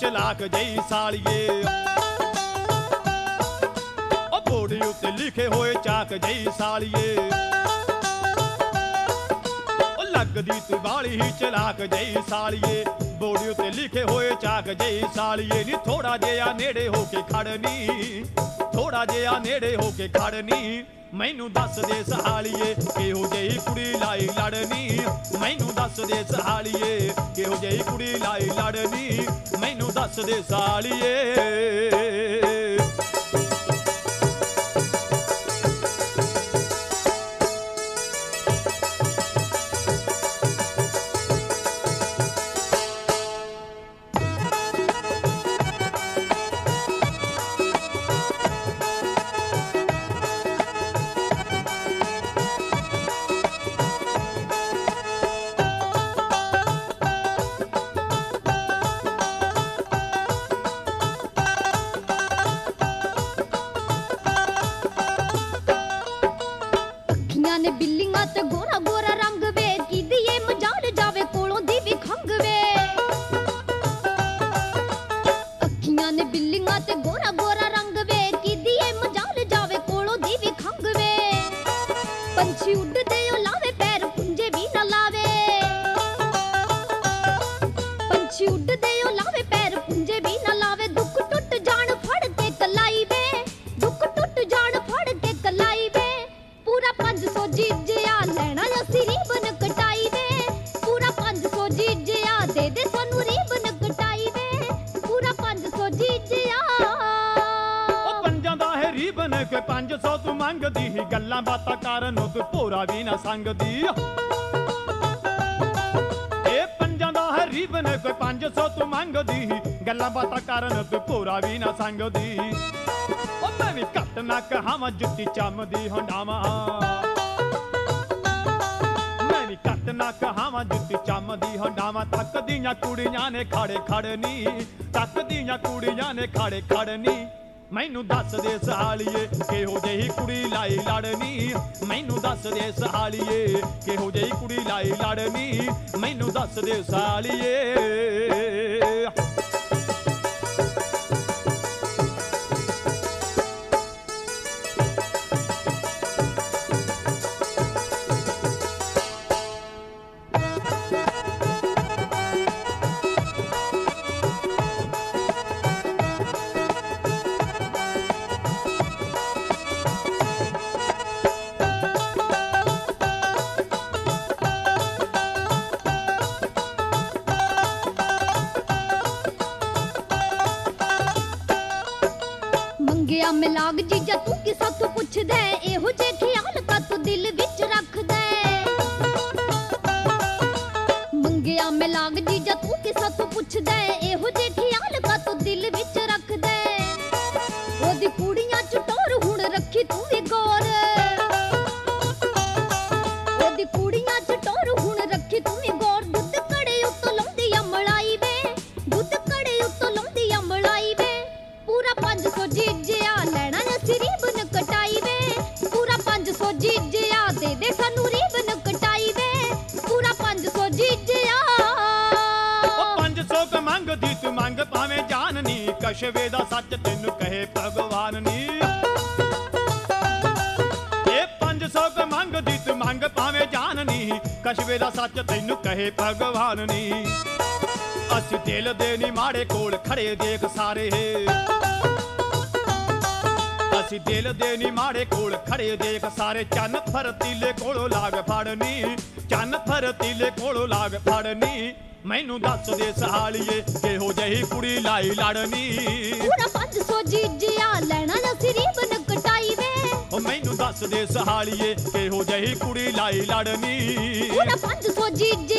चलाक जई सालिए ओ बोड़ी उत्ते लिखे होए चाक जई सालिए ओ लगदी तू बाली ही चलाक जई सालिए बोड़ी उत्ते लिखे होए चाक जई सालिए नी थोड़ा जिहा नेड़े होके खड़नी थोड़ा जिहा नेड़े होके खड़नी मैनू दस दे सहालिए किहो जेही कुड़ी लाई लड़नी मैनू दस दे सहालिए किहो जेही कुड़ी लाई लड़नी मैनू दस दे सहालिए ने बिल्लियां ते गोरा गोरा रंग वे किदी ये मजाल जावे कोलों दी भी खंग वे अखियां ने बिल्लियां ते गोरा गोरा रंग वे किदी ये मजाल जावे कोलों दी भी खंग वे पंछी उड़दे ओ लावे पैर पुंजे भी ना लावे पंछी उड़दे ओ लावे पैर पुंजे भी ना लावे दुख टुट जान फड़ के कलाई वे दुख टुट जान फड़ के कलाई वे पूरा 500 जीजिया लेना असी रीबन कटाई वे पूरा 500 जीजिया दे दे सानू रीबन कटाई वे पूरा 500 जीजिया ओ पंजां दा है रीबन के 500 तू मंगदी ही गल्लां बातां करन तू भोरा भी ना संगदी ए पंजां दा है रीबन के 500 तू मंगदी ही गल्लां बातां करन तू भोरा भी ना संगदी ओ मैं भी घट ना कहावां जुत्ती चमदी हंडावां मैं भी घट ना कहावां जुत्ती चमदी हंडावां तकदियां कुड़ियां ने खड़े खड़नी तकदियां कुड़ियां ने खड़े खड़नी मैनू दस दे सहालिए किहो जेही कुड़ी लाई लड़नी मैनू दस दे सहालिए किहो जेही कुड़ी लाई लड़नी मैनू दस दे सहालिए मंगिया में लाग जीजा तू किसा तू पुछ दे एहो जे ख्याल का तू दिल विच रख दे मंगिया में लाग जीजा तू किसा तू पुछ दे एहो जे ख्याल का तू दिल विच रख दे ओदी कुड़ियां चटोर हुण रखी तू भी गौर ओदी कुड़ियां चटोर हुण रखी तू भी गौर दुध कड़े उत्तों लौंदी मलाई वे दुध कड़े उत्तों लौंदी मलाई वे पूरा 500 जीजिया लेना असी रीबन कटाई वे पूरा 500 जीजिया दे दे सानू रीबन कटाई वे पूरा 500 जीजिया ओ 500 क मंगदी तू मंग भावें जान नी कशवे दा सच तैनू कहे भगवान नी ए 500 क मंगदी तू मंग भावें जान नी कशवे दा सच तैनू कहे भगवान नी असी दिल दे नी माड़े कोल खड़े देख सारे असी दिल दे नी माड़े कोल खड़े देख सारे चन्न फरतीले कोलों लाग फड़नी चन्न फरतीले कोलों लाग फड़नी मैनू दस दे सहालिए किहो जेही कुड़ी लाई लड़नी पूरा 500 जीजिया लेना असी रीबन कटाई वे ओ मैनू दस दे सहालिए किहो जेही कुड़ी लाई लड़नी पूरा 500 जीजिया